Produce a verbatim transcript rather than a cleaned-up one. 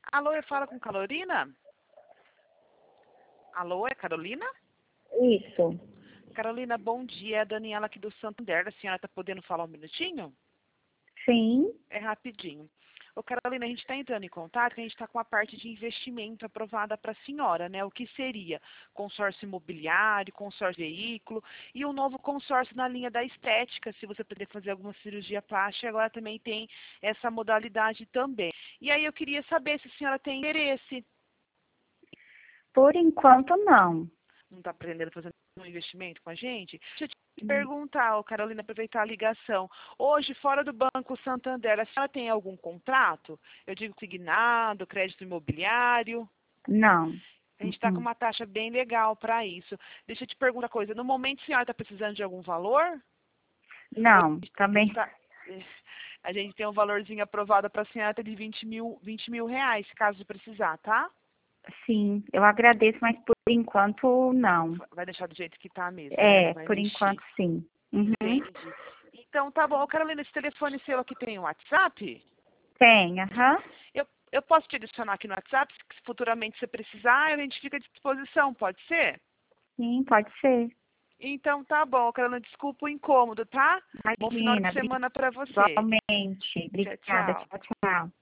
Alô, eu falo com Carolina? Alô, é Carolina? Isso. Carolina, bom dia. É a Daniela aqui do Santander. A senhora está podendo falar um minutinho? Sim. É rapidinho. Ô, Carolina, a gente está entrando em contato, que a gente está com a parte de investimento aprovada para a senhora, né? O que seria consórcio imobiliário, consórcio veículo e um novo consórcio na linha da estética, se você puder fazer alguma cirurgia plástica, agora também tem essa modalidade também. E aí eu queria saber se a senhora tem interesse. Por enquanto, não. Não está pretendendo fazer um investimento com a gente? Deixa eu te Hum. perguntar, ô, Carolina, aproveitar a ligação. Hoje, fora do Banco Santander, a senhora tem algum contrato? Eu digo consignado, crédito imobiliário? Não. A gente está com Uhum. uma taxa bem legal para isso. Deixa eu te perguntar uma coisa. No momento, a senhora está precisando de algum valor? Não, A gente, também tá, a gente tem um valorzinho aprovado para a senhora de vinte mil, vinte mil reais, caso precisar, tá? sim. Eu agradeço, mas por enquanto, não. Vai deixar do jeito que está mesmo, né? Não É, vai por mexer. enquanto, sim. Uhum. Entendi. Então, tá bom. Carolina, esse telefone seu aqui tem o WhatsApp? Tem, aham. Eu, eu posso te adicionar aqui no WhatsApp, se futuramente você precisar, a gente fica à disposição, pode ser? Sim, pode ser. Então, tá bom. Carolina, desculpa o incômodo, tá? Bom final Imagina. de semana para você. Igualmente. Tchau, Obrigada. tchau. Tchau, tchau.